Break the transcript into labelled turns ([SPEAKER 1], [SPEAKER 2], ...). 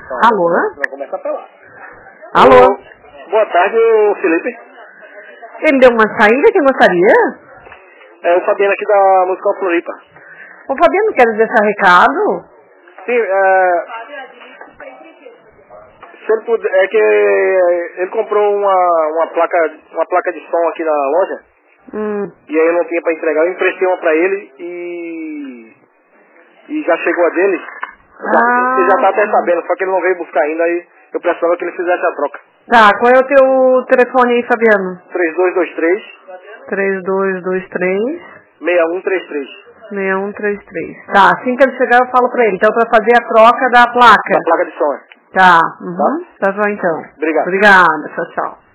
[SPEAKER 1] Alô?
[SPEAKER 2] Vai começar pra lá.
[SPEAKER 1] Alô?
[SPEAKER 2] Boa tarde, o Felipe.
[SPEAKER 1] Ele deu uma saída, quem gostaria?
[SPEAKER 2] É o Fabiano aqui da Musical Floripa.
[SPEAKER 1] Ô Fabiano, quer deixar recado?
[SPEAKER 2] Sim, se ele puder, é que ele comprou uma placa de som aqui na loja, e aí eu não tinha pra entregar, eu emprestei uma pra ele e já chegou a dele. Ele já tá até sabendo, só que ele não veio buscar ainda, aí eu precisava que ele fizesse a troca.
[SPEAKER 1] Tá, qual é o teu telefone aí, Fabiano?
[SPEAKER 2] 3223
[SPEAKER 1] 3223
[SPEAKER 2] 6133.
[SPEAKER 1] 6133. Tá, assim que ele chegar eu falo pra ele. Então pra fazer a troca da placa.
[SPEAKER 2] Da placa de som.
[SPEAKER 1] Tá, tá bom então.
[SPEAKER 2] Obrigado.
[SPEAKER 1] Obrigada, tchau, tchau.